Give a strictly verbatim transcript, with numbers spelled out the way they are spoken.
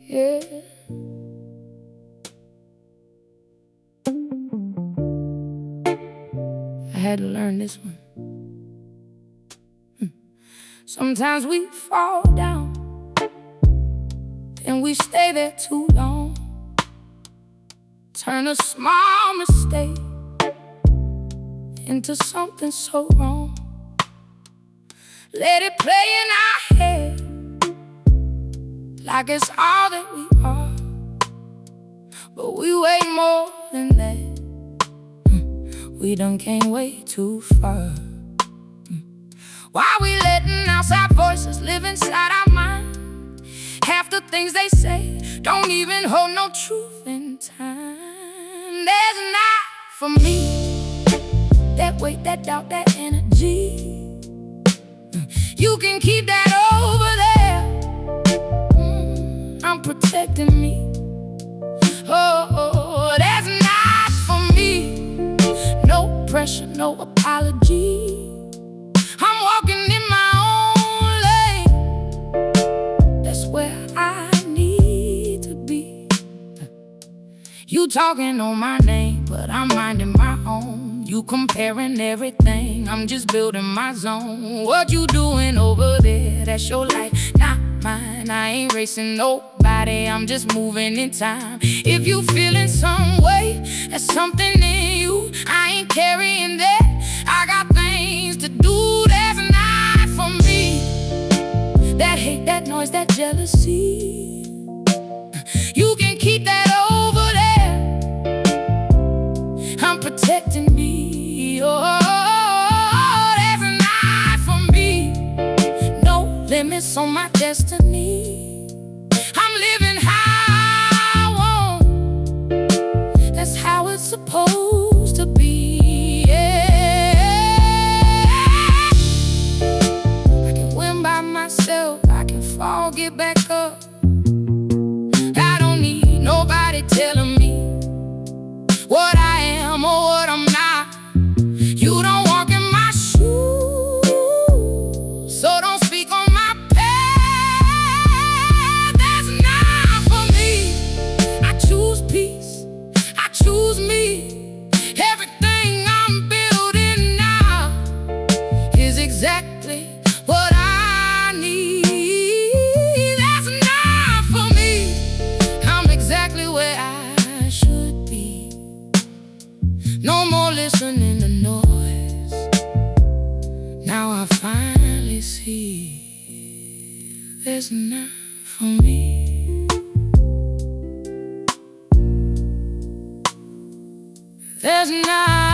Yeah. I had to learn this one. Hmm. Sometimes we fall down and we stay there too long. Turn a small mistake into something so wrong. Let it play in our head like it's all that we are. But we way more than that. We done came way too far. Why we letting outside voices live inside our mind? Half the things they say don't even hold no truth in time. There's not for me that weight, that doubt, that energy. You can keep that over there. mm, I'm protecting me. Oh, oh, that's not for me. No pressure, no apology. I'm walking in my own lane. That's where I need to be. You talking on my name, but I'm minding my own. You comparing everything, I'm just building my zone. What you doing over there? That's your life, not mine. I ain't racing nobody, I'm just moving in time. If you feeling some way, that's something in you. I ain't carrying that. I got things to do. That's not for me. That hate, that noise, that jealousy, you can keep that over there. I'm protecting me. Oh, that's not for me. No limits on my destiny. I'm living how I want. That's how it's supposed to be. Yeah. I can win by myself, I can fall, get back up. I don't need nobody telling me what I am or what I'm not. You don't walk in my shoes, so don't speak on my path. That's not for me. I choose peace, I choose me. Everything I'm building now is exactly what I need. That's not for me. I'm exactly where I should be. No more listening to noise. Now I finally see there's not for me. There's not